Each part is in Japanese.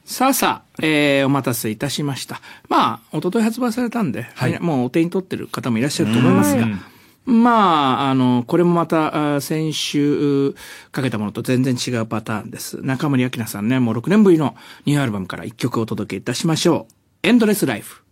さあさあ、お待たせいたしました。まあ、一昨日発売されたんで、はい、もうお手に取ってる方もいらっしゃると思いますが、まあ、これもまた、先週かけたものと全然違うパターンです。中森明菜さんね、もう6年ぶりのニューアルバムから1曲お届けいたしましょう。エンドレスライフ。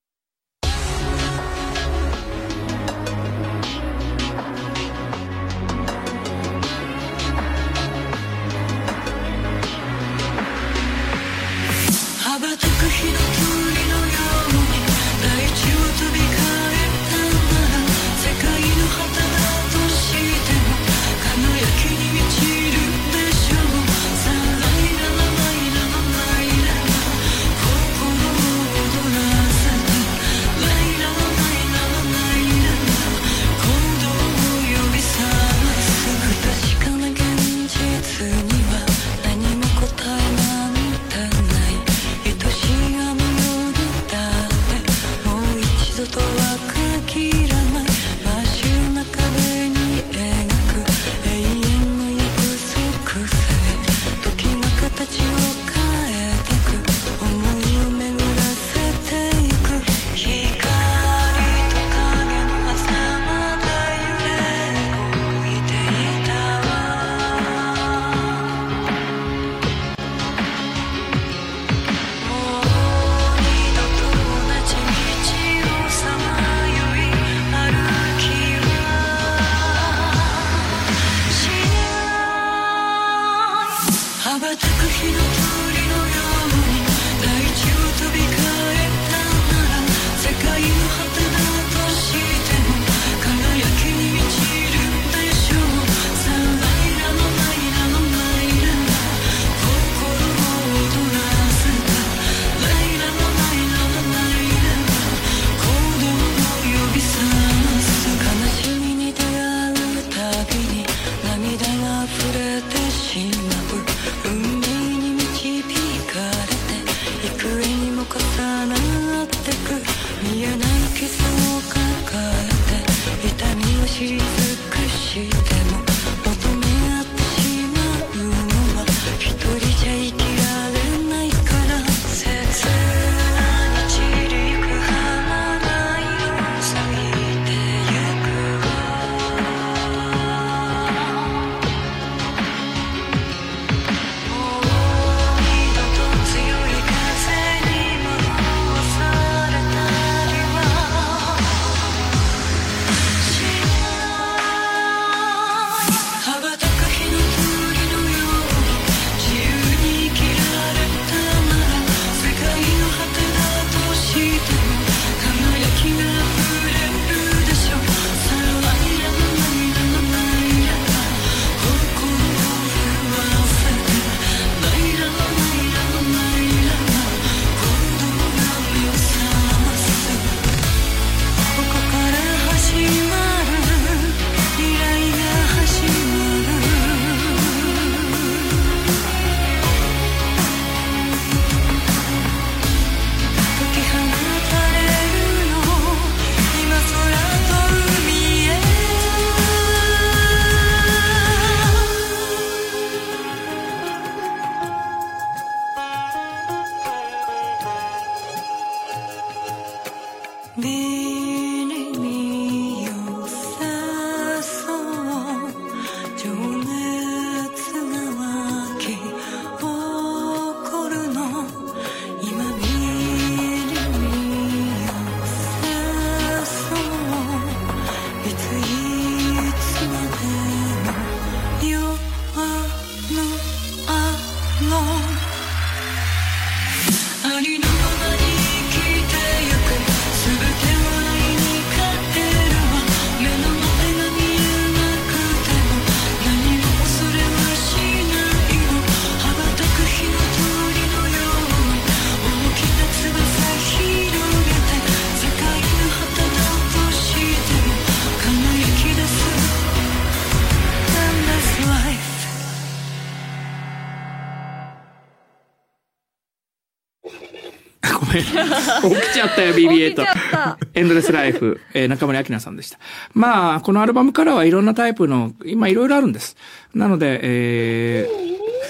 起きちゃったよ BB8 エンドレスライフ、中森明菜さんでした。まあこのアルバムからはいろんなタイプの今いろいろあるんです。なので、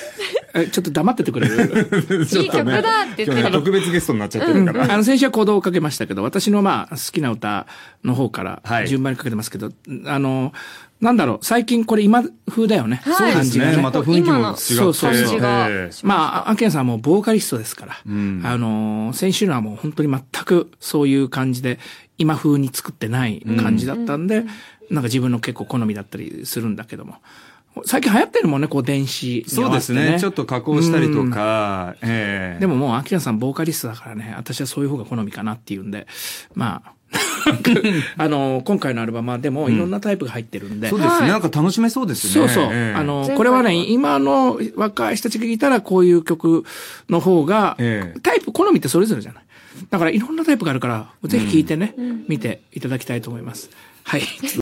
ちょっと黙っててくれるいい曲だって言ってる。 特別ゲストになっちゃってるから。 先週は鼓動をかけましたけど、私の好きな歌の方から順番にかけてますけど、なんだろう、最近これ今風だよね。 そうですね。また雰囲気も違って。 そう。アンケンさんはもうボーカリストですから、先週のはもう本当に全くそういう感じで、今風に作ってない感じだったんで、なんか自分の結構好みだったりするんだけども。最近流行ってるもんね、こう電子、 そうですね。ちょっと加工したりとか。 でももう、アキラさんボーカリストだからね、私はそういう方が好みかなっていうんで、まあ、今回のアルバムはでもいろんなタイプが入ってるんで。 そうですね。なんか楽しめそうですね。 そうそう。これはね、今の若い人たちが聞いたらこういう曲の方が、タイプ、好みってそれぞれじゃない。だからいろんなタイプがあるから、ぜひ聞いてね、見ていただきたいと思います。はい。